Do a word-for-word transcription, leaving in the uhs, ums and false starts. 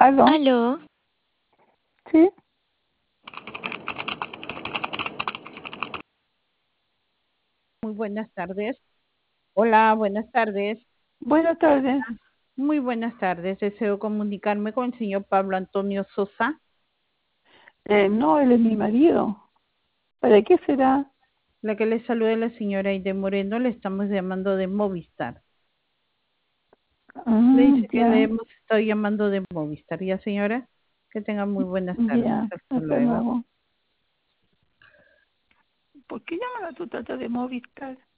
¿Aló? Aló, ¿Sí? Muy buenas tardes. Hola, buenas tardes. Buenas tardes. Muy buenas tardes. Deseo comunicarme con el señor Pablo Antonio Sosa. Eh, no, él es mi marido. ¿Para qué será? La que le saluda la señora Aide Moreno, le estamos llamando de Movistar. Le Ah, dice que le ya, hemos estado llamando de Movistar. Ya, señora, que tenga muy buenas tardes. ya. Hasta Hasta luego. luego. ¿Por qué llaman a tu tata de Movistar?